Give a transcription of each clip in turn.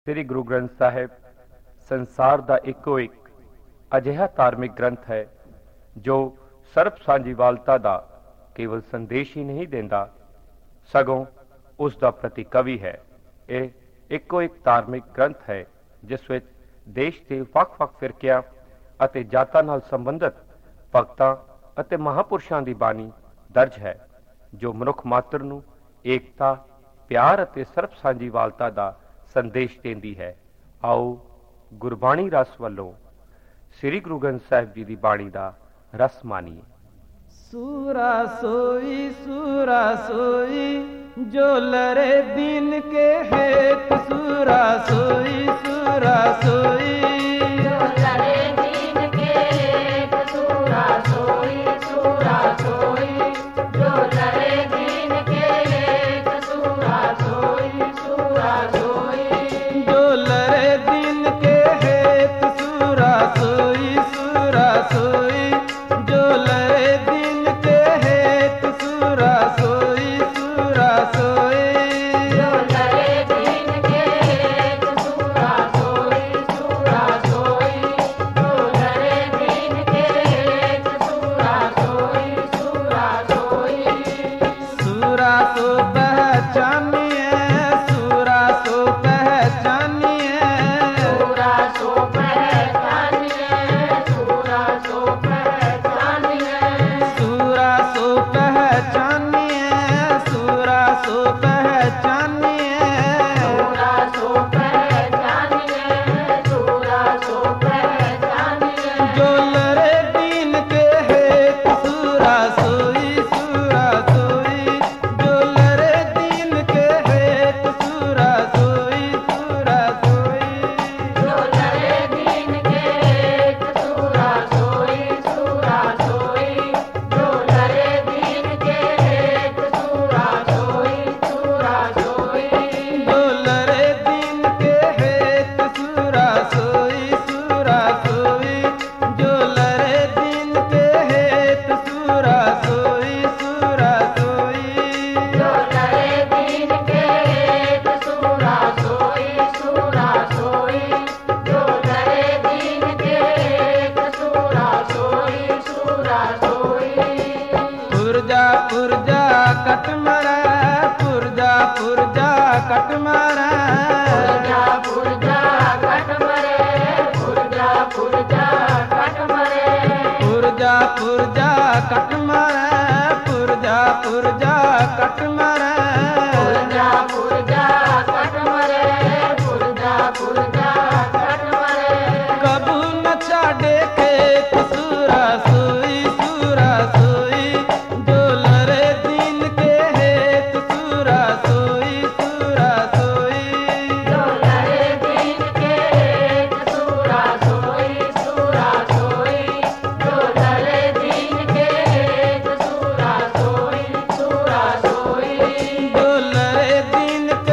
ਸ੍ਰੀ ਗੁਰੂ ਗ੍ਰੰਥ ਸਾਹਿਬ ਸੰਸਾਰ ਦਾ ਇੱਕੋ ਇੱਕ ਅਜਿਹਾ ਧਾਰਮਿਕ ਗ੍ਰੰਥ ਹੈ ਜੋ ਸਰਬ ਸਾਂਝੀਵਾਲਤਾ ਦਾ ਕੇਵਲ ਸੰਦੇਸ਼ ਹੀ ਨਹੀਂ ਦਿੰਦਾ, ਸਗੋਂ ਉਸ ਦਾ ਪ੍ਰਤੀਕ ਵੀ ਹੈ। ਇਹ ਇੱਕੋ ਇੱਕ ਧਾਰਮਿਕ ਗ੍ਰੰਥ ਹੈ ਜਿਸ ਵਿੱਚ ਦੇਸ਼ ਦੇ ਵੱਖ-ਵੱਖ ਫਿਰਕਿਆਂ ਅਤੇ ਜਾਤਾਂ ਨਾਲ ਸੰਬੰਧਿਤ ਭਗਤਾਂ ਅਤੇ ਮਹਾਂਪੁਰਸ਼ਾਂ ਦੀ ਬਾਣੀ ਦਰਜ ਹੈ, ਜੋ ਮਨੁੱਖ ਮਾਤਰ ਨੂੰ ਏਕਤਾ, ਪਿਆਰ ਅਤੇ ਸਰਬ ਸਾਂਝੀਵਾਲਤਾ ਦਾ ਸੰਦੇਸ਼ ਦਿੰਦੀ ਹੈ। ਆਓ ਗੁਰਬਾਣੀ ਰਸ ਵੱਲੋਂ ਸ੍ਰੀ ਗੁਰੂ ਗ੍ਰੰਥ ਸਾਹਿਬ ਜੀ ਦੀ ਬਾਣੀ ਦਾ ਰਸ ਮਾਣੀਏ। सूरा सोई जो लरे दीन के हेत, सूरा सोई जो लरे दीन के हेत, सूरा सोई जो लरे दीन के हेत, सूरा सोई जो लरे दीन के हेत, सूरा सोई जो लरे दीन के हेत, सूरा सोई जो लरे दीन के हेत, सूरा सोई जो लरे दीन के हेत, सूरा सोई सूरा सो पहचानिए, सूरा सो पहचानिए, सूरा सो पहचानिए, सूरा सो पहचानिए, सूरा सो पहचानिए, सूरा सो पहचानिए, सूरा सो पहचानिए, सूरा सो पहचानिए, जो लरे दीन के हेत, सूरा सोई जो लरे दीन के हेत, सूरा सोई जो लरे दीन के हेत, सूरा सोई जो लरे दीन के हेत, सूरा सोई जो लरे दीन के हेत, सूरा सोई जो लरे दीन के हेत, सूरा सोई जो लरे दीन के हेत, सूरा सोई जो लरे दीन के हेत, सूरा सोई पुरजा कट मरा, पुरजा कट मरा, पुरजा कट मरे, पुरजा कट मरे, पुरजा कट मरा, पुरजा कट मरा, पुरजा कट मरे, पुरजा कट मरे, कबू न छाड़े खेत, सूरा सोई जो लरे दीन के हेत, सूरा सोई जो लरे दीन के हेत, सूरा सोई जो लरे दीन के हेत, सूरा सोई जो लरे दीन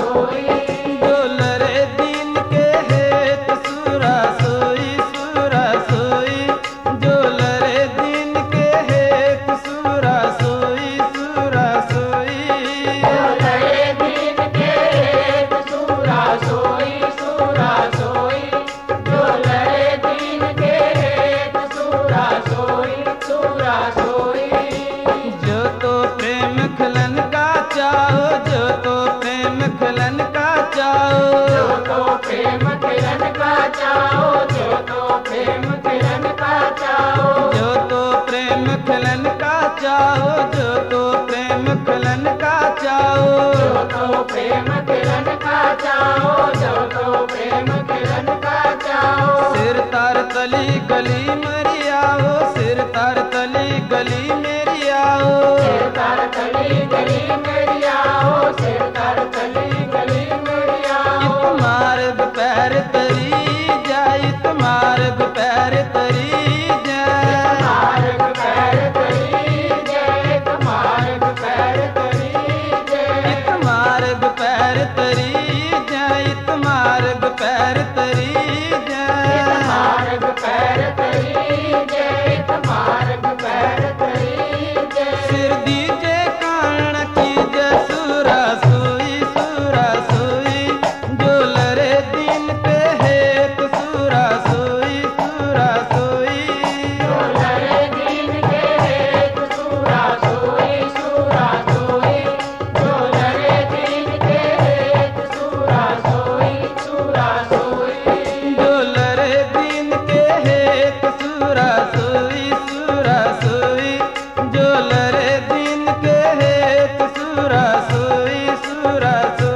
सोई जो लरे दीन के हेत सूरा सोई सूरा सोई जो लरे दीन के हेत सूरा सोई सूरा सोई जो लरे दीन के हेत सूरा सोई सूरा सोई जो लरे दीन के हेत सूरा सोई सूरा सोई जो तो प्रेम खलन का चाहो जो तो प्रेम खलन का चाहो जो तो प्रेम किरण का चाहो जो तो प्रेम किरण का चाहो जो तो प्रेम खलन का चाहो जो तो प्रेम खलन का चाहो जो तो प्रेम किरण का चाहो जो तो प्रेम किरण का चाहो सिर तार तली गली मेरी आओ सिर तार तली गली मेरी आओ सिर तार तली गली मेरी आओ सिर तार तली गली मेरी आओ इत मार्ग पैर तरी जाए इत मार्ग पैर तरी जाए मार्ग पैर तरी जय मार्ग पैर तरी जय इत मार्ग पैर तरी जाए इत मार्ग पैर तरी जाए मार्ग पैर तरी जय मार्ग पैर तरी जय सिर दीजे कान की जसूरा सोई सूरा सोई जो लरे दीन पे हेत सूरा सोई सूरा सोई जो लरे दीन के हेत सूरा सोई सूरा सोई जो लरे दीन के हेत सूरा सोई सूरा सोई जो लरे दीन के हेत सूरा सोई सूरा सोई जो लरे दीन के हेत सूरा सोई सूरा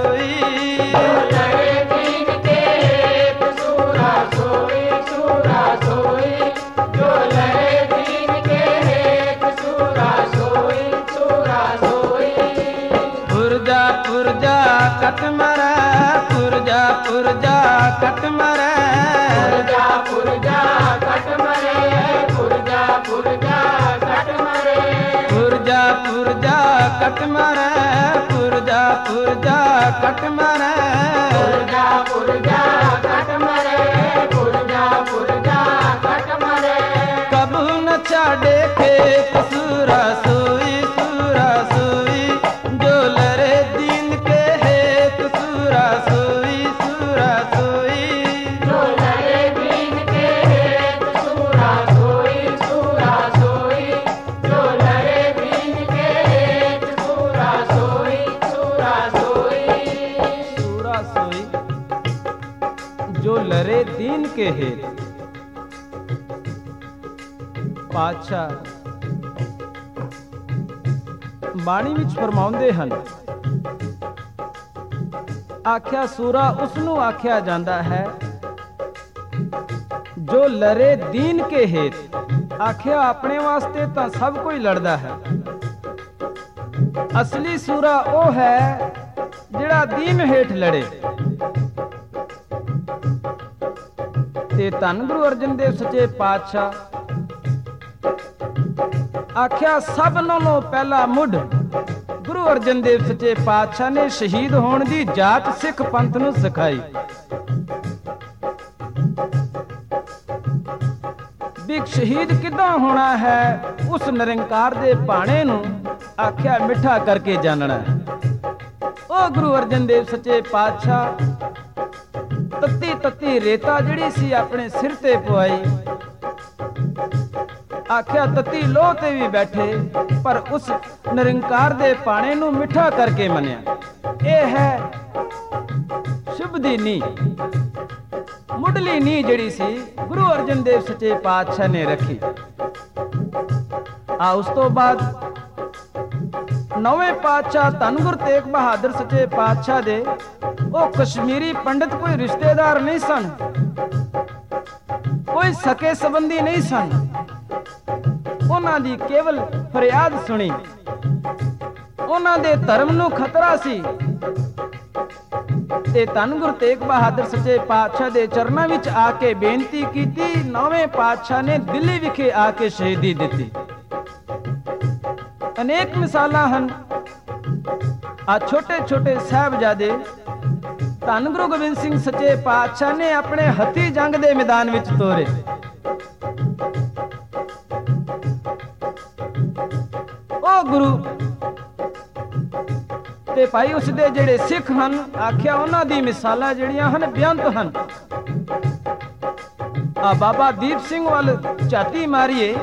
सोई जो लरे दीन के हेत सूरा सोई सूरा सोई जो लरे दीन के हेत सूरा सोई सूरा सोई पुरजा पुरजा कट मरा पुरजा पुरजा कट मरा पुरजा पुरजा कट मरे पुरजा पुरजा कट मरे पुरजा पुरजा कट मरा पुरजा पुरजा कट मरा पुरजा पुरजा कट मरे पुरजा पुरजा कट मरे कबू न छाड़े खेत सूरा सोई सूरा सोई जो लरे दीन के हेत सूरा सोई सूरा सोई जो लरे दीन के हेत सूरा सोई सूरा सोई जो लरे दीन के हेत सूरा सोई सूरा सोई सूरा सोई जो लरे दीन के हेत ਪਾਤਸ਼ਾਹ ਬਾਣੀ ਵਿੱਚ ਫਰਮਾਉਂਦੇ ਹਨ ਆਖਿਆ ਸੂਰਾ ਉਸ ਨੂੰ ਆਖਿਆ ਜਾਂਦਾ ਹੈ ਜੋ ਲਰੇ ਦੀਨ ਕੇ ਹੇਤ ਆਖਿਆ ਆਪਣੇ ਵਾਸਤੇ ਤਾਂ ਸਭ ਕੋਈ ਲੜਦਾ ਹੈ ਅਸਲੀ ਸੂਰਾ ਉਹ ਹੈ ਜਿਹੜਾ ਦੀਨ ਹੇਠ ਲੜੇ ਤੇ ਧੰਨ ਗੁਰੂ ਅਰਜਨ ਦੇਵ ਸੱਚੇ ਪਾਤਸ਼ਾਹ ਆਖਿਆ ਸਭ ਨਾਲੋਂ ਪਹਿਲਾ ਮੁੱਢ ਗੁਰੂ ਅਰਜਨ ਦੇਵ ਸੱਚੇ ਪਾਤਸ਼ਾਹ ਨੇ ਸ਼ਹੀਦ ਹੋਣ ਦੀ ਜਾਚ ਸਿੱਖ ਪੰਥ ਨੂੰ ਸਿਖਾਈ ਵੀ ਸ਼ਹੀਦ ਕਿੱਦਾਂ ਹੋਣਾ ਹੈ ਉਸ ਨਿਰੰਕਾਰ ਦੇ ਬਾਣੇ ਨੂੰ ਆਖਿਆ ਮਿੱਠਾ ਕਰਕੇ ਜਾਣਨਾ ਹੈ ਉਹ ਗੁਰੂ ਅਰਜਨ ਦੇਵ ਸੱਚੇ ਪਾਤਸ਼ਾਹ ਤੱਤੀ ਤੱਤੀ ਰੇਤਾ ਜਿਹੜੀ ਸੀ ਆਪਣੇ ਸਿਰ ਤੇ ਪਵਾਈ ਆਖਿਆ ਤੱਤੀ ਲੋਹ ਤੇ ਵੀ ਬੈਠੇ ਪਰ ਉਸ ਨਿਰੰਕਾਰ ਦੇ ਪਾਣੇ ਨੂੰ ਮਿੱਠਾ ਕਰਕੇ ਮੰਨਿਆ ਇਹ ਹੈ ਸ਼ੁਭ ਦੀ ਨੀਂਹ ਮੁੱਢਲੀ ਨੀਂਹ ਜਿਹੜੀ ਸੀ ਗੁਰੂ ਅਰਜਨ ਦੇਵ ਸੱਚੇ ਪਾਤਸ਼ਾਹ ਨੇ ਰੱਖੀ ਆ ਉਸ ਤੋਂ ਬਾਅਦ ਨਵੇਂ ਪਾਤਸ਼ਾਹ ਧੰਨ ਗੁਰੂ ਤੇਗ ਬਹਾਦਰ ਸੱਚੇ ਪਾਤਸ਼ਾਹ ਦੇ ਉਹ ਕਸ਼ਮੀਰੀ ਪੰਡਤ ਕੋਈ ਰਿਸ਼ਤੇਦਾਰ ਨਹੀਂ ਸਨ ਕੋਈ ਸਕੇ ਸੰਬੰਧੀ ਨਹੀਂ ਸਨ ਉਹਨਾਂ ਦੀ ਕੇਵਲ ਫਰਿਆਦ ਸੁਣੀ ਉਹਨਾਂ ਦੇ ਧਰਮ ਨੂੰ ਖਤਰਾ ਸੀ ਤੇ ਧੰਨ ਗੁਰੂ ਤੇਗ ਬਹਾਦਰ ਸੱਚੇ ਪਾਤਸ਼ਾਹ ਦੇ ਚਰਨਾਂ ਵਿੱਚ ਆ ਕੇ ਬੇਨਤੀ ਕੀਤੀ ਨਵੇਂ ਪਾਤਸ਼ਾਹ ਨੇ ਦਿੱਲੀ ਵਿਖੇ ਆ ਕੇ ਸ਼ਹੀਦੀ ਦਿੱਤੀ ਅਨੇਕ ਮਿਸਾਲਾਂ ਹਨ ਆ ਛੋਟੇ ਛੋਟੇ ਸਾਹਿਬਜ਼ਾਦੇ ਧੰਨ ਗੁਰੂ ਗੋਬਿੰਦ ਸਿੰਘ ਸੱਚੇ ਪਾਤਸ਼ਾਹ ਨੇ ਆਪਣੇ ਹੱਥੀ ਜੰਗ ਦੇ ਮੈਦਾਨ ਵਿੱਚ ਤੋਰੇ। ਉਹ ਗੁਰੂ ਤੇ ਭਾਈ ਉਸ ਦੇ ਜਿਹੜੇ ਸਿੱਖ ਹਨ, ਆਖਿਆ ਉਹਨਾਂ ਦੀ ਮਿਸਾਲਾਂ ਜਿਹੜੀਆਂ ਹਨ ਬੇਅੰਤ ਹਨ। ਆ ਬਾਬਾ ਦੀਪ ਸਿੰਘ ਵੱਲ ਝਾਤੀ ਮਾਰੀਏ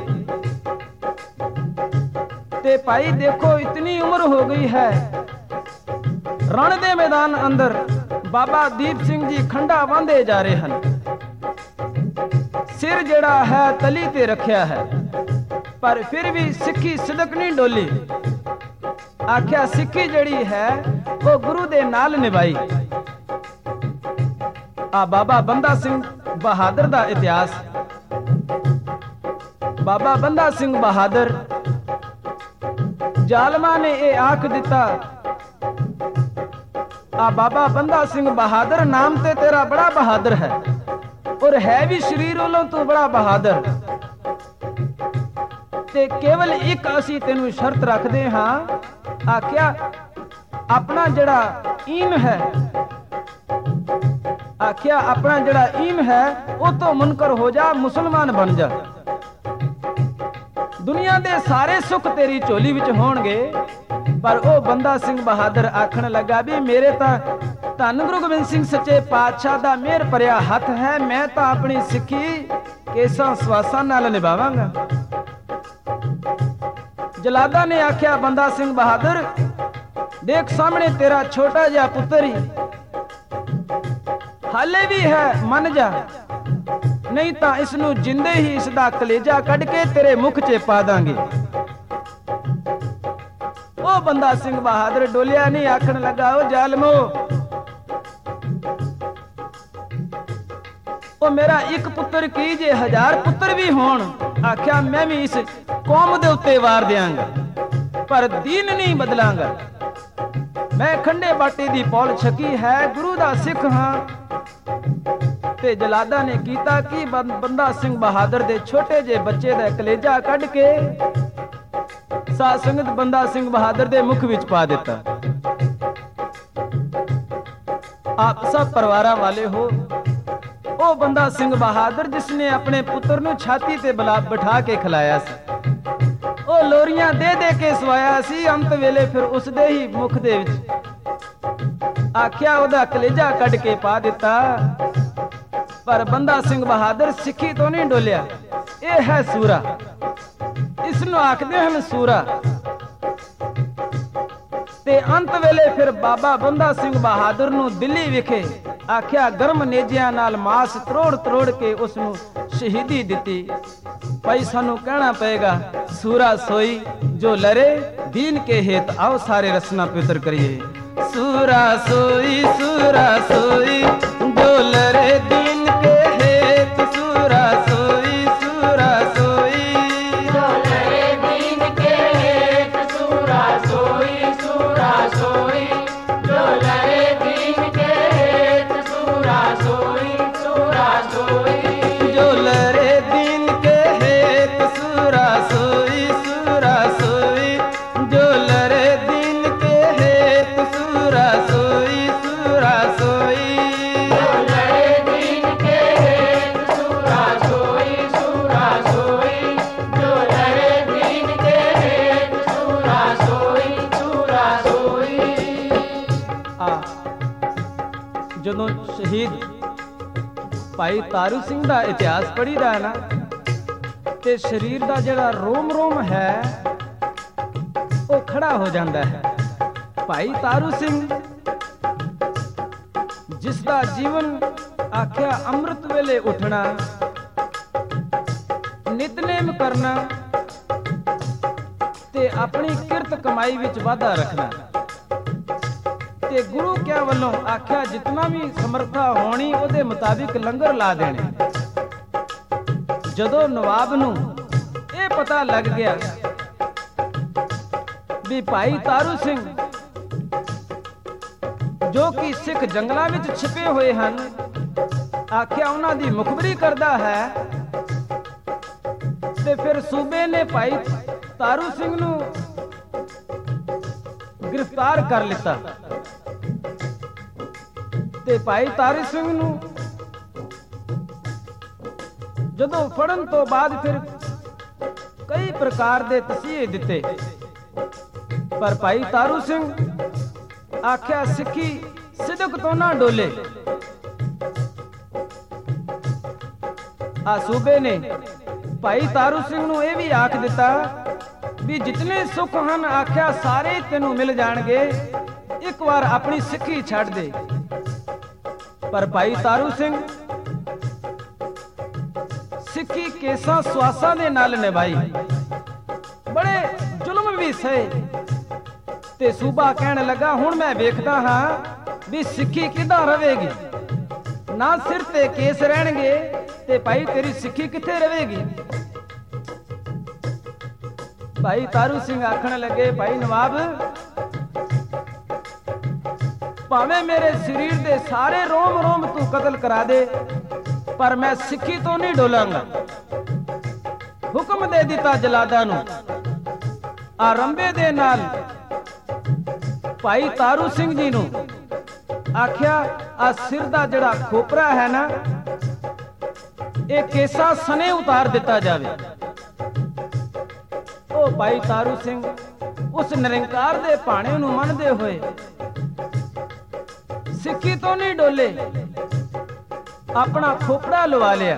ਤੇ ਭਾਈ ਦੇਖੋ ਇਤਨੀ ਉਮਰ ਹੋ ਗਈ ਹੈ, ਰਣ ਦੇ ਮੈਦਾਨ ਅੰਦਰ ਬਾਬਾ ਦੀਪ ਸਿੰਘ ਜੀ ਖੰਡਾ ਵਾਂਦੇ ਜਾ ਰਹੇ ਹਨ। ਸਿਰ ਜਿਹੜਾ ਹੈ ਤਲੀ ਤੇ ਰੱਖਿਆ ਹੈ, ਪਰ ਫਿਰ ਵੀ ਸਿੱਖੀ ਸਿਦਕ ਨਹੀਂ ਡੋਲੀ। ਆਖਿਆ ਸਿੱਖੀ ਜਿਹੜੀ ਹੈ ਉਹ ਗੁਰੂ ਦੇ ਨਾਲ ਨਿਭਾਈ। ਆ ਬਾਬਾ ਬੰਦਾ ਸਿੰਘ ਬਹਾਦਰ ਦਾ ਇਤਿਹਾਸ। ਬਾਬਾ ਬੰਦਾ ਸਿੰਘ ਬਹਾਦਰ, ਜ਼ਾਲਮਾਂ ਨੇ ਇਹ ਆਖ ਦਿੱਤਾ, ਆ ਬਾਬਾ ਬੰਦਾ ਸਿੰਘ ਬਹਾਦਰ ਨਾਮ ਤੇ ਤੇਰਾ ਬੜਾ ਬਹਾਦਰ ਹੈ, ਔਰ ਹੈ ਵੀ ਸਰੀਰ ਵੱਲੋਂ ਤੂੰ ਬੜਾ ਬਹਾਦਰ, ਤੇ ਕੇਵਲ ਇੱਕ ਅਸੀਂ ਤੈਨੂੰ ਸ਼ਰਤ ਰੱਖਦੇ ਹਾਂ। ਆਖਿਆ ਆਪਣਾ ਜਿਹੜਾ ਈਮ ਹੈ, ਆਖਿਆ ਆਪਣਾ ਜਿਹੜਾ ਈਮ ਹੈ ਉਹ ਤੋਂ ਮੁਨਕਰ ਹੋ ਜਾ, ਮੁਸਲਮਾਨ ਬਣ ਜਾ, ਦੁਨੀਆ ਦੇ ਸਾਰੇ ਸੁੱਖ ਤੇਰੀ ਝੋਲੀ ਵਿੱਚ ਹੋਣਗੇ। ਪਰ ਉਹ ਬੰਦਾ ਸਿੰਘ ਬਹਾਦਰ ਆਖਣ ਲੱਗਾ ਵੀ ਮੇਰੇ ਤਾਂ ਧੰਨ ਗੁਰੂ ਗੋਬਿੰਦ ਸਿੰਘ ਸੱਚੇ ਪਾਤਸ਼ਾਹ ਦਾ ਮਿਹਰ ਭਰਿਆ ਹੱਥ ਹੈ, ਮੈਂ ਤਾਂ ਆਪਣੀ ਸਿੱਖੀ ਕੇਸਾਂ ਸਵਾਸਾਂ ਨਾਲ ਨਿਭਾਵਾਂਗਾ। ਜਲਾਦਾ ਨੇ ਆਖਿਆ ਬੰਦਾ ਸਿੰਘ ਬਹਾਦਰ ਦੇਖ ਸਾਹਮਣੇ ਤੇਰਾ ਛੋਟਾ ਜਿਹਾ ਪੁੱਤਰ ਹੀ ਹਾਲੇ ਵੀ ਹੈ, ਮੰਨ ਜਾ, ਨਹੀਂ ਤਾਂ ਇਸ ਨੂੰ ਜਿੰਦੇ ਹੀ ਇਸ ਦਾ ਕਲੇਜਾ ਕੱਢ ਕੇ ਤੇਰੇ ਮੁਖ 'ਚ ਪਾ ਦਾਂਗੇ। ਉਹ ਬੰਦਾ ਸਿੰਘ ਬਹਾਦਰ ਡੋਲਿਆ ਨਹੀਂ, ਆਖਣ ਲੱਗਾ ਉਹ ਜ਼ਾਲਮੋ, ਉਹ ਮੇਰਾ ਇੱਕ ਪੁੱਤਰ ਕੀ ਜੇ 1000 ਪੁੱਤਰ ਵੀ ਹੋਣ, ਆਖਿਆ ਮੈਂ ਵੀ ਇਸ ਕੌਮ ਦੇ ਉੱਤੇ ਵਾਰ ਦਿਆਂਗਾ, ਪਰ ਦੀਨ ਨਹੀਂ ਬਦਲਾਂਗਾ। ਮੈਂ ਖੰਡੇ ਬਾਟੇ ਦੀ ਪੌਲ ਛਕੀ ਹੈ, ਗੁਰੂ ਦਾ ਸਿੱਖ ਹਾਂ। ਤੇ ਜਲਾਦਾ ਨੇ ਕੀਤਾ ਕਿ ਬੰਦਾ ਸਿੰਘ ਬਹਾਦਰ ਦੇ ਛੋਟੇ ਜਿਹੇ ਬੱਚੇ ਦਾ ਕਲੇਜਾ ਕੱਢ ਕੇ ਸਾਧ ਸੰਗਤ ਬੰਦਾ ਸਿੰਘ ਬਹਾਦਰ ਦੇ ਮੁਖ ਵਿੱਚ ਪਾ ਦਿੱਤਾ। ਆਪ ਸਭ ਪਰਿਵਾਰਾਂ ਵਾਲੇ ਹੋ। ਉਹ ਬੰਦਾ ਸਿੰਘ ਬਹਾਦਰ ਜਿਸ ਨੇ ਆਪਣੇ ਪੁੱਤਰ ਨੂੰ ਛਾਤੀ ਤੇ ਬਿਠਾ ਕੇ ਖਿਲਾਇਆ ਸੀ, ਉਹ ਲੋਰੀਆਂ ਦੇ ਦੇ ਕੇ ਸਵਾਇਆ ਸੀ, ਅੰਤ ਵੇਲੇ ਫਿਰ ਉਸ ਦੇ ਹੀ ਮੁਖ ਦੇ ਵਿੱਚ ਆਖਿਆ ਉਹਦਾ ਕਲੇਜਾ ਕੱਢ ਕੇ ਪਾ ਦਿੱਤਾ। ਪਰ ਬੰਦਾ ਸਿੰਘ ਬਹਾਦਰ ਸਿੱਖੀ ਤੋਂ ਨਹੀਂ ਡੋਲਿਆ। ਇਹ ਹੈ ਸੂਰਾ, ਇਸ ਨੂੰ ਆਖਦੇ ਹਨ ਸੂਰਾ। ਤੇ ਅੰਤ ਵੇਲੇ ਫਿਰ ਬਾਬਾ ਬੰਦਾ ਸਿੰਘ ਬਹਾਦਰ ਨੂੰ ਦਿੱਲੀ ਵਿਖੇ ਆਖਿਆ ਗਰਮ ਨੇਜਿਆਂ ਨਾਲ ਮਾਸ ਤਰੋੜ ਤਰੋੜ ਕੇ ਉਸ ਨੂੰ ਸ਼ਹੀਦੀ ਦਿੱਤੀ। ਭਾਈ ਸਾਨੂੰ ਕਹਿਣਾ ਪਏਗਾ ਸੂਰਾ ਸੋਈ ਜੋ ਲਰੇ ਦੀਨ ਕੇ ਹੇਤ, ਆਓ ਸਾਰੇ ਰਸਨਾ ਪਵਿੱਤਰ ਕਰੀਏ। ਸੂਰਾ ਸੋਈ ਜੋ ਲਰੇ ਦੀਨ ਕੇ ਹੇਤ, ਸੂਰਾ ਸੋਈ ਜੋ ਲਰੇ ਦੀਨ ਕੇ ਹੇਤ, ਸੂਰਾ ਸੋਈ ਜੋ ਲਰੇ ਦੀਨ ਕੇ ਹੇਤ, ਸੂਰਾ ਸੋਈ ਜੋ ਲਰੇ ਦੀਨ ਕੇ ਹੇਤ, ਸੂਰਾ ਸੋਈ ਜੋ ਲਰੇ ਦੀਨ ਕੇ ਹੇਤ, ਸੂਰਾ ਸੋਈ ਜੋ ਲਰੇ ਦੀਨ ਕੇ ਹੇਤ, ਸੂਰਾ ਸੋਈ ਜੋ ਲਰੇ ਦੀਨ ਕੇ ਹੇਤ, ਸੂਰਾ ਸੋਈ। ਜਦੋਂ ਸ਼ਹੀਦ ਭਾਈ ਤਾਰੂ ਸਿੰਘ ਦਾ ਇਤਿਹਾਸ ਪੜ੍ਹੀਦਾ ਹੈ ਨਾ, ਤੇ ਸਰੀਰ ਦਾ ਜਿਹੜਾ ਰੋਮ ਰੋਮ ਹੈ ਉਹ ਖੜਾ ਹੋ ਜਾਂਦਾ ਹੈ। ਭਾਈ ਤਾਰੂ ਸਿੰਘ ਜਿਸ ਦਾ ਜੀਵਨ ਆਖਿਆ ਅੰਮ੍ਰਿਤ ਵੇਲੇ ਉੱਠਣਾ, ਨਿਤਨੇਮ ਕਰਨਾ ਤੇ ਆਪਣੀ ਕਿਰਤ ਕਮਾਈ ਵਿੱਚ ਵਾਧਾ ਰੱਖਣਾ, ਤੇ ਗੁਰੂ ਕਿਆ ਵੱਲੋਂ ਆਖਿਆ ਜਿਤਨਾ ਵੀ ਸਮਰੱਥਾ ਹੋਣੀ ਉਹਦੇ ਮੁਤਾਬਿਕ ਲੰਗਰ ਲਾ ਦੇਣੇ। ਜਦੋਂ ਨਵਾਬ ਨੂੰ ਇਹ ਪਤਾ ਲੱਗ ਗਿਆ ਵੀ ਭਾਈ ਤਾਰੂ ਸਿੰਘ ਜੋ ਕਿ ਸਿੱਖ ਜੰਗਲਾਂ ਵਿੱਚ ਛਿਪੇ ਹੋਏ ਹਨ, ਆਖਿਆ ਉਹਨਾਂ ਦੀ ਮੁਖਬਰੀ ਕਰਦਾ ਹੈ, ਤੇ ਫਿਰ ਸੂਬੇ ਨੇ ਭਾਈ ਤਾਰੂ ਸਿੰਘ ਨੂੰ ਗ੍ਰਿਫਤਾਰ ਕਰ ਲਿੱਤਾ ਤੇ ਭਾਈ ਤਾਰੂ ਸਿੰਘ ਨੂੰ ਜਦੋਂ ਫੜਨ ਤੋਂ ਬਾਅਦ ਫਿਰ ਕਈ ਪ੍ਰਕਾਰ ਦੇ ਤਸੀਹੇ ਦਿੱਤੇ, ਪਰ ਭਾਈ ਤਾਰੂ ਸਿੰਘ ਆਖਿਆ ਸਿੱਖੀ ਸਿਦਕ ਤੋਂ ਨਾ ਡੋਲੇ। ਆ ਸੂਬੇ ਨੇ ਭਾਈ ਤਾਰੂ ਸਿੰਘ ਨੂੰ ਇਹ ਵੀ ਆਖ ਦਿੱਤਾ ਵੀ ਜਿਤਨੇ ਸੁੱਖ ਹਨ ਆਖਿਆ ਸਾਰੇ ਤੈਨੂੰ ਮਿਲ ਜਾਣਗੇ, ਇੱਕ ਵਾਰ ਆਪਣੀ ਸਿੱਖੀ ਛੱਡ ਦੇ। ਪਰ ਭਾਈ ਤਾਰੂ ਸਿੰਘ ਸਿੱਖੀ ਕੇਸਾਂ ਸਵਾਸਾਂ ਦੇ ਨਾਲ ਨਿਭਾਈ, ਬੜੇ ਜ਼ੁਲਮ ਵੀ ਸਹੇ। ਤੇ ਸੂਬਾ ਕਹਿਣ ਲੱਗਾ ਹੁਣ ਮੈਂ ਵੇਖਦਾ ਹਾਂ ਵੀ ਸਿੱਖੀ ਕਿੱਦਾਂ ਰਵੇਗੀ, ਨਾ ਸਿਰ ਤੇ ਕੇਸ ਰਹਿਣਗੇ ਤੇ ਭਾਈ ਤੇਰੀ ਸਿੱਖੀ ਕਿੱਥੇ ਰਵੇਗੀ। ਭਾਈ ਤਾਰੂ ਸਿੰਘ ਆਖਣ ਲੱਗੇ ਭਾਈ ਨਵਾਬ, ਭਾਵੇਂ ਮੇਰੇ ਸਰੀਰ ਦੇ ਸਾਰੇ ਰੋਮ ਰੋਮ ਤੂੰ ਕਤਲ ਕਰਾ ਦੇ, ਪਰ ਮੈਂ ਸਿੱਖੀ ਤੋਂ ਨਹੀਂ ਡੋਲਾਂਗਾ। ਹੁਕਮ ਦੇ ਦਿੱਤਾ ਜਲਾਦਾਂ ਨੂੰ। ਆ ਰੰਬੇ ਦੇ ਨਾਲ ਭਾਈ ਤਾਰੂ ਸਿੰਘ ਜੀ ਨੂੰ ਆਖਿਆ ਆ ਸਿਰ ਦਾ ਜਿਹੜਾ ਖੋਪਰਾ ਹੈ ਨਾ, ਇਹ ਕੇਸਾਂ ਸਨੇ ਉਤਾਰ ਦਿੱਤਾ ਜਾਵੇ। ਉਹ ਭਾਈ ਤਾਰੂ ਸਿੰਘ ਉਸ ਨਿਰੰਕਾਰ ਦੇ ਭਾਣੇ ਨੂੰ ਮੰਨਦੇ ਹੋਏ ਸਿੱਖੀ ਤੋਂ ਨਹੀਂ ਡੋਲੇ, ਆਪਣਾ ਖੋਪੜਾ ਲਵਾ ਲਿਆ।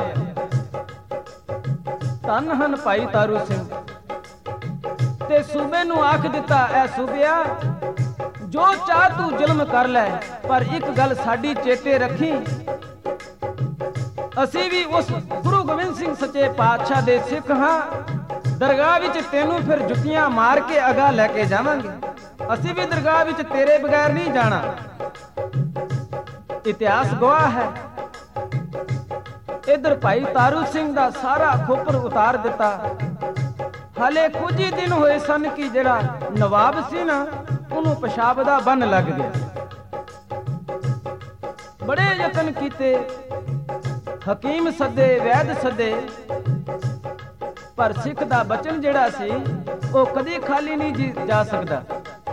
ਧੰਨ ਹਨ ਭਾਈ ਤਾਰੂ ਸਿੰਘ। ਤੇ ਸੂਬੇ ਨੂੰ ਆਖ ਦਿੱਤਾ, ਐ ਸੂਬਿਆ ਜੋ ਚਾਹ ਤੂੰ ਜ਼ੁਲਮ ਕਰ ਲੈ, ਪਰ ਇੱਕ ਗੱਲ ਸਾਡੀ ਚੇਤੇ ਰੱਖੀ, ਅਸੀਂ ਵੀ ਉਸ ਗੁਰੂ ਗੋਬਿੰਦ ਸਿੰਘ ਸੱਚੇ ਪਾਤਸ਼ਾਹ ਦੇ ਸਿੱਖ ਹਾਂ। ਦਰਗਾਹ ਵਿੱਚ ਤੈਨੂੰ ਫਿਰ ਜੁੱਤੀਆਂ ਮਾਰ ਕੇ ਅਗਾ ਲੈ ਕੇ ਜਾਵਾਂਗੇ। ਅਸੀਂ ਵੀ ਦਰਗਾਹ ਵਿੱਚ ਤੇਰੇ ਬਗੈਰ ਨਹੀਂ ਜਾਣਾ। ਇਤਿਹਾਸ ਗਵਾਹ ਹੈ। ਇਧਰ ਭਾਈ ਤਾਰੂ ਸਿੰਘ ਦਾ ਸਾਰਾ ਖੋਪਰ ਉਤਾਰ ਦਿੱਤਾ। ਹਾਲੇ ਕੁਝ ਹੀ ਦਿਨ ਹੋਏ ਸਨ ਕਿ ਜਿਹੜਾ ਨਵਾਬ ਸੀ ਨਾ, ਉਹਨੂੰ ਪਿਸ਼ਾਬ ਦਾ ਬੰਨ ਲੱਗ ਗਿਆ। ਬੜੇ ਯਤਨ ਕੀਤੇ, ਹਕੀਮ ਸੱਦੇ, ਵੈਦ ਸੱਦੇ, ਪਰ ਸਿੱਖ ਦਾ ਬਚਨ ਜਿਹੜਾ ਸੀ ਉਹ ਕਦੀ ਖਾਲੀ ਨਹੀਂ ਜਾ ਸਕਦਾ।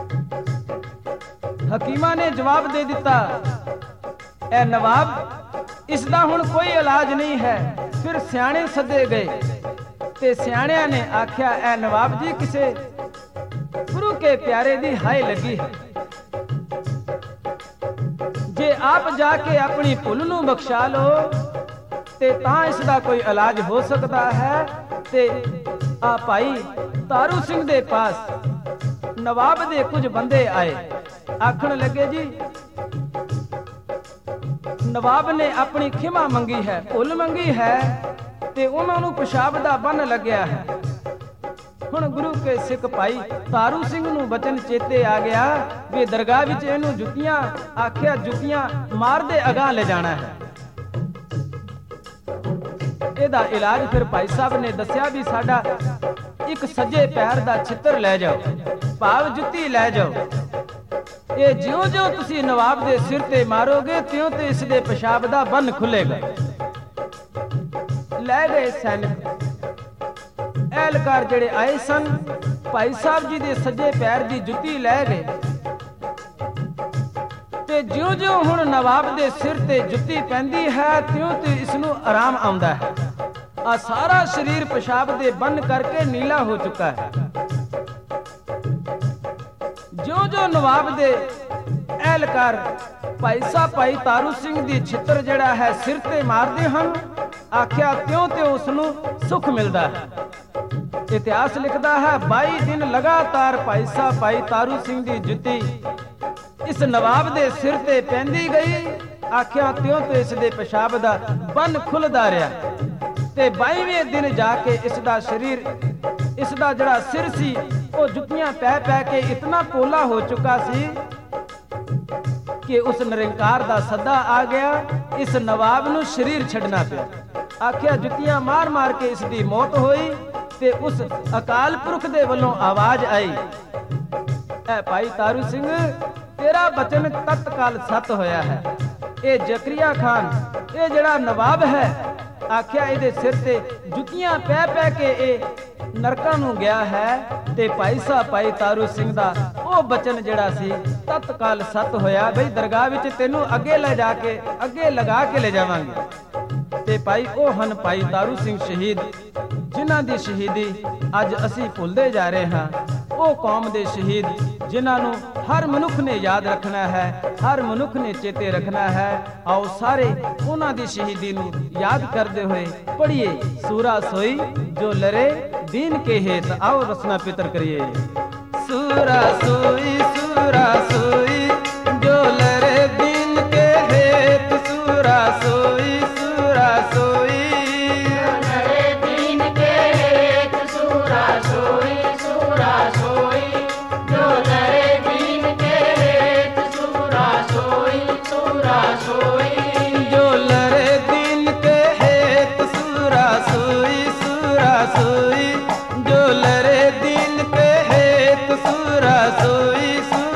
ਹਕੀਮਾਂ ਨੇ ਜਵਾਬ ਦੇ ਦਿੱਤਾ, ਐ ਨਵਾਬ ਇਸ ਦਾ ਹੁਣ ਕੋਈ ਇਲਾਜ ਨਹੀਂ ਹੈ। ਫਿਰ ਸਿਆਣੇ ਸੱਦੇ ਗਏ ਤੇ ਸਿਆਣਿਆਂ ਨੇ ਆਖਿਆ, ਐ ਨਵਾਬ ਜੀ ਕਿਸੇ ਗੁਰੂ ਕੇ ਪਿਆਰੇ ਦੀ ਹਾਏ ਲੱਗੀ ਹੈ, ਜੇ ਆਪ ਜਾ ਕੇ ਆਪਣੀ ਭੁੱਲ ਨੂੰ ਬਖਸ਼ਾ ਲਓ ਤੇ ਤਾਂ ਇਸ ਦਾ ਕੋਈ ਇਲਾਜ ਹੋ ਸਕਦਾ ਹੈ। ਤੇ ਆ ਭਾਈ ਤਾਰੂ ਸਿੰਘ ਦੇ ਪਾਸ ਨਵਾਬ ਦੇ ਕੁਝ ਬੰਦੇ ਆਏ, ਆਖਣ ਲੱਗੇ ਜੀ ਨਵਾਬ ਨੇ ਆਪਣੀ ਖਿਮਾ ਮੰਗੀ ਹੈ, ਭੁੱਲ ਮੰਗੀ ਹੈ ਤੇ ਉਹਨਾਂ ਨੂੰ ਪਿਸ਼ਾਬ ਦਾ ਬੰਨ ਲੱਗਿਆ ਹੈ। ਹੁਣ ਗੁਰੂ ਕੇ ਸਿੱਖ ਭਾਈ ਤਾਰੂ ਸਿੰਘ ਨੂੰ ਬਚਨ ਚੇਤੇ ਆ ਗਿਆ ਵੀ ਦਰਗਾਹ ਵਿੱਚ ਇਹਨੂੰ ਜੁੱਤੀਆਂ ਆਖਿਆ, ਜੁੱਤੀਆਂ ਮਾਰਦੇ ਅਗਾਹ ਲੈ ਜਾਣਾ ਹੈ। ਇਹਦਾ ਇਲਾਜ ਫਿਰ ਭਾਈ ਸਾਹਿਬ ਨੇ ਦੱਸਿਆ ਵੀ ਸਾਡਾ ਇੱਕ ਸੱਜੇ ਪੈਰ ਦਾ ਛਿੱਤਰ ਲੈ ਜਾਓ, ਭਾਵ ਜੁੱਤੀ ਲੈ ਜਾਓ। ਇਹ ਜਿਉਂ-ਜਿਉਂ ਤੁਸੀਂ ਨਵਾਬ ਦੇ ਸਿਰ ਤੇ ਮਾਰੋਗੇ ਤਿਉਂ ਤੇ ਇਸ ਦੇ ਪਿਸ਼ਾਬ ਦਾ ਬੰਨ ਖੁੱਲੇਗਾ। ਲੈ ਗਏ ਸੈਨਿਕ, ਅਹਿਲਕਾਰ ਜਿਹੜੇ ਆਏ ਸਨ, ਭਾਈ ਸਾਹਿਬ ਜੀ ਦੇ ਸੱਜੇ ਪੈਰ ਦੀ ਜੁੱਤੀ ਲੈ ਗਏ ਤੇ ਜਿਉਂ-ਜਿਉਂ ਹੁਣ ਨਵਾਬ ਦੇ ਸਿਰ ਤੇ ਜੁੱਤੀ ਪੈਂਦੀ ਹੈ ਤਿਉਂ ਤੇ ਇਸ ਨੂੰ ਆਰਾਮ ਆਉਂਦਾ ਹੈ। ਆ ਸਾਰਾ ਸਰੀਰ ਪਿਸ਼ਾਬ ਦੇ ਬੰਨ ਕਰਕੇ ਨੀਲਾ ਹੋ ਚੁੱਕਾ ਹੈ। ਜਿਉਂ-ਜਿਉਂ ਨਵਾਬ ਦੇ ਅਹਿਲਕਾਰ ਭਾਈ ਸਾਹਿਬ ਭਾਈ ਤਾਰੂ ਸਿੰਘ ਦੀ ਛਿੱਤਰ ਜਿਹੜਾ ਹੈ ਸਿਰ ਤੇ ਮਾਰਦੇ ਹਨ, ਆਖਿਆ ਤਿਉਂ ਤੇ ਉਸ ਨੂੰ ਸੁੱਖ ਮਿਲਦਾ ਹੈ। ਇਤਿਹਾਸ ਲਿਖਦਾ ਹੈ 22 ਦਿਨ ਲਗਾਤਾਰ ਭਾਈ ਸਾਹਿਬ ਭਾਈ ਤਾਰੂ ਸਿੰਘ ਦੀ ਜੁੱਤੀ ਇਸ ਨਵਾਬ ਦੇ ਸਿਰ ਤੇ ਪੈਂਦੀ ਗਈ, ਆਖਿਆ ਤਿਉਂ ਤੇ ਇਸ ਦੇ ਪਿਸ਼ਾਬ ਦਾ ਬੰਨ ਖੁੱਲਦਾ ਰਿਹਾ। ਤੇ 22ਵੇਂ ਦਿਨ ਜਾ ਕੇ ਇਸ ਦਾ ਸਰੀਰ, ਇਸ ਦਾ ਜਿਹੜਾ ਸਿਰ ਸੀ ਉਹ ਜੁੱਤੀਆਂ ਪੈ ਪੈ ਕੇ ਇਤਨਾ ਪੋਲਾ ਹੋ ਚੁੱਕਾ ਸੀ ਕਿ ਉਸ ਨਿਰੰਕਾਰ ਦਾ ਸੱਦਾ ਆ ਗਿਆ, ਇਸ ਨਵਾਬ ਨੂੰ ਸਰੀਰ ਛੱਡਣਾ ਪਿਆ। ਆਖਿਆ ਜੁੱਤੀਆਂ ਮਾਰ ਮਾਰ ਕੇ ਇਸ ਦੀ ਮੌਤ ਹੋਈ ਤੇ ਉਸ ਅਕਾਲ ਪੁਰਖ ਦੇ ਵੱਲੋਂ ਆਵਾਜ਼ ਆਈ, ਐ ਭਾਈ ਤਾਰੂ ਸਿੰਘ ਤੇਰਾ ਬਚਨ ਤਤਕਾਲ ਸੱਤ ਹੋਇਆ ਹੈ। ਇਹ ਜ਼ਕਰੀਆ ਖਾਨ, ਇਹ ਜਿਹੜਾ ਨਵਾਬ ਹੈ, ਆਖਿਆ ਇਹਦੇ ਸਿਰ ਤੇ ਜੁੱਤੀਆਂ ਪੈ ਪੈ ਕੇ ਇਹ ਨਰਕਾਂ ਨੂੰ ਗਿਆ ਹੈ। ਤੇ ਭਾਈ ਸਾਹਿਬ ਭਾਈ ਤਾਰੂ ਸਿੰਘ ਦਾ ਉਹ ਬਚਨ ਜਿਹੜਾ ਸੀ ਤਤਕਾਲ ਸਤ ਹੋਇਆ ਬਈ ਦਰਗਾਹ ਵਿੱਚ ਤੈਨੂੰ ਅੱਗੇ ਲਗਾ ਕੇ ਲੈ ਜਾਵਾਂਗੇ। ਤੇ ਭਾਈ ਉਹ ਹਨ ਭਾਈ ਤਾਰੂ ਸਿੰਘ ਸ਼ਹੀਦ, ਜਿਨ੍ਹਾਂ ਦੀ ਸ਼ਹੀਦੀ ਅੱਜ ਅਸੀਂ ਭੁੱਲਦੇ ਜਾ ਰਹੇ ਹਾਂ। ਉਹ ਕੌਮ ਦੇ ਸ਼ਹੀਦ ਜਿਨ੍ਹਾਂ ਨੂੰ ਹਰ ਮਨੁੱਖ ਨੇ ਯਾਦ ਰੱਖਣਾ ਹੈ, ਹਰ ਮਨੁੱਖ ਨੇ ਚੇਤੇ ਰੱਖਣਾ ਹੈ। ਆਓ ਸਾਰੇ ਉਹਨਾਂ ਦੀ ਸ਼ਹੀਦੀ ਨੂੰ ਯਾਦ ਕਰਦੇ ਹੋਏ ਪੜ੍ਹੀਏ ਸੂਰਾ ਸੋਈ ਜੋ ਲਰੇ ਦੀਨ ਕੇ ਹੇਤ। ਆਓ ਰਸਨਾ ਪਿੱਤਰ ਕਰੀਏ। ਸੂਰਾ ਸੋਈ ਜੋ ਲਰੇ ਦੀਨ ਕੇ ਹੇਤ। ਸੂਰਾ ਸੋਈ ਲਰੇ ਦੀਨ ਕੇ ਹੇਤ। ਸੂਰਾ ਸੋਈ ਜੋ ਲਰੇ ਦੀਨ ਕੇ ਹੇਤ। ਸੂਰਾ ਸੋਈ ਜੋ ਲਰੇ ਦੀਨ ਕੇ ਹੇਤ। ਸੂਰਾ ਸੋਈ ਜੋ ਲਰੇ ਦੀਨ ਕੇ ਹੇਤ। ਸੂਰਾ ਸੋਈ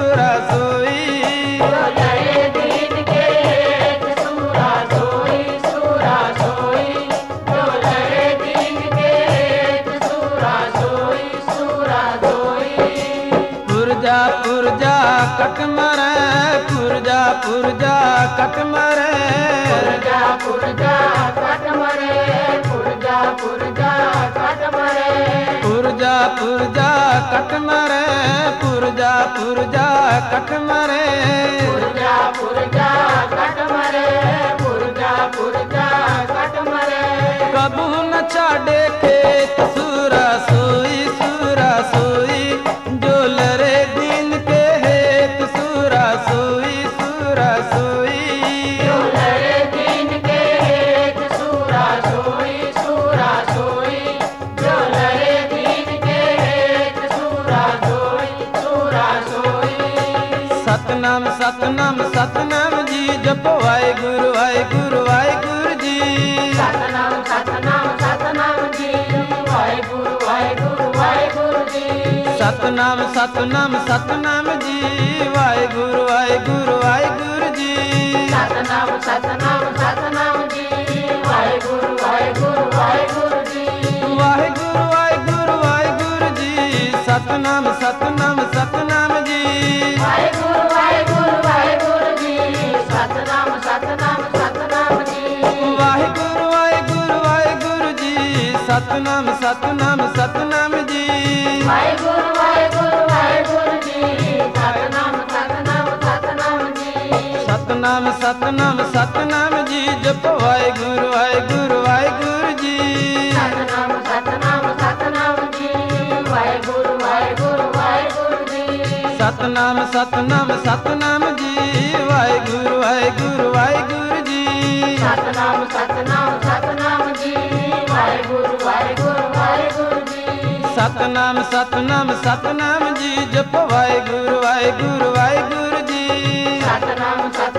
ਜੋ ਲਰੇ ਦੀਨ ਕੇ ਹੇਤ। ਸੂਰਾ ਸੋਈ ਜੋ ਲਰੇ ਦੀਨ ਕੇ ਹੇਤ। ਸੂਰਾ ਸੋਈ ਪੁਰਜਾ ਕਟ ਮਰੇ। ਪੁਰਜਾ ਕਟ ਮਰੇ। ਪੁਰਜਾ ਕਟ ਮਰੇ। ਪੁਰਜਾ ਕਟ ਮਰੇ। ਪੁਰਜਾ ਕਟ ਮਰੇ। ਪੁਰਜਾ ਕਟ ਮਰੇ। ਪੁਰਜਾ ਕਟ ਮਰੇ। ਪੁਰਜਾ ਕਟ ਮਰੇ। ਕਬੂ ਨ ਛਾੜੇ ਖੇਤ। ਸੂਰਾ ਸੋਈ ਜੋ ਲਰੇ ਦੀਨ ਕੇ ਹੇਤ। ਸੂਰਾ ਸੋਈ ਜੋ ਲਰੇ ਦੀਨ ਕੇ ਹੇਤ। ਸੂਰਾ ਸੋਈ ਜੋ ਲਰੇ ਦੀਨ ਕੇ ਹੇਤ। ਸੂਰਾ ਸੋਈ ਸਤਨਾਮ ਜੀ ਜਪੋ ਵਾਹਿਗੁਰੂ ਜੀ। ਸਤਨਾਮ ਜੀ ਵਾਹਿਗੁਰੂ ਜੀ। ਸਤਨਾਮ ਜੀ ਵਾਹਿਗੁਰੂ ਜੀ। ਸਤਨਾਮ ਜੀ ਵਾਹਿਗੁਰੂ ਜੀ। ਵਾਹਿਗੁਰੂ ਜੀ। ਸਤਨਾਮ ਜੀ। ਵਾਹਿਗੁਰੂ ਜੀ। ਸਤਨਾਮ ਜੀ। ਵਾਹਿਗੁਰੂ ਜੀ। ਸਤਨਾਮ ਜੀ। ਵਾਹਿਗੁਰੂ ਜੀ। ਸਤਨਾਮ ਜੀ ਜਪੋ ਵਾਹਿਗੁਰੂ ਜੀ। ਸਤਨਾਮ ਜੀ ਵਾਹਿਗੁਰੂ ਜੀ। ਸਤਨਾਮ ਜੀ ਵਾਹਿਗੁਰੂ ਜੀ। ਸਤਨਾਮ ਜੀ ਵਾਹਿਗੁਰੂ ਜੀ। ਸਤਨਾਮ ਜੀ ਜਪੋ ਵਾਹਿਗੁਰੂ ਜੀ। ਸਤਨਾਮ